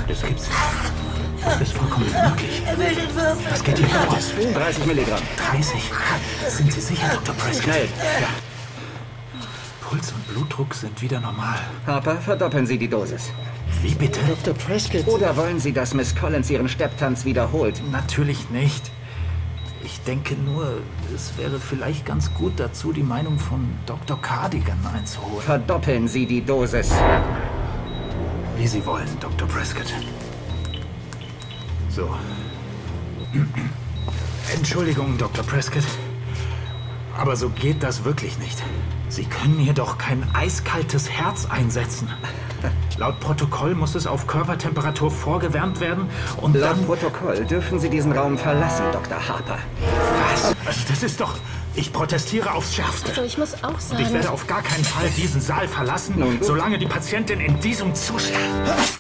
Das gibt's nicht. Das ist vollkommen unmöglich. Er will den Würfel. Was geht hier vor? 30 Milligramm. 30? Sind Sie sicher, Dr. Prescott? Schnell. Ja. Puls und Blutdruck sind wieder normal. Harper, verdoppeln Sie die Dosis. Wie bitte? Dr. Prescott. Oder wollen Sie, dass Miss Collins Ihren Stepptanz wiederholt? Natürlich nicht. Ich denke nur, es wäre vielleicht ganz gut dazu, die Meinung von Dr. Cardigan einzuholen. Verdoppeln Sie die Dosis. Wie Sie wollen, Dr. Prescott. So. Entschuldigung, Dr. Prescott. Aber so geht das wirklich nicht. Sie können hier doch kein eiskaltes Herz einsetzen. Laut Protokoll muss es auf Körpertemperatur vorgewärmt werden und Laut dann... Protokoll dürfen Sie diesen Raum verlassen, Dr. Harper. Was? Also das ist doch... Ich protestiere aufs Schärfste. Also ich muss auch sagen... Ich werde auf gar keinen Fall diesen Saal verlassen, Nun gut. solange die Patientin in diesem Zustand...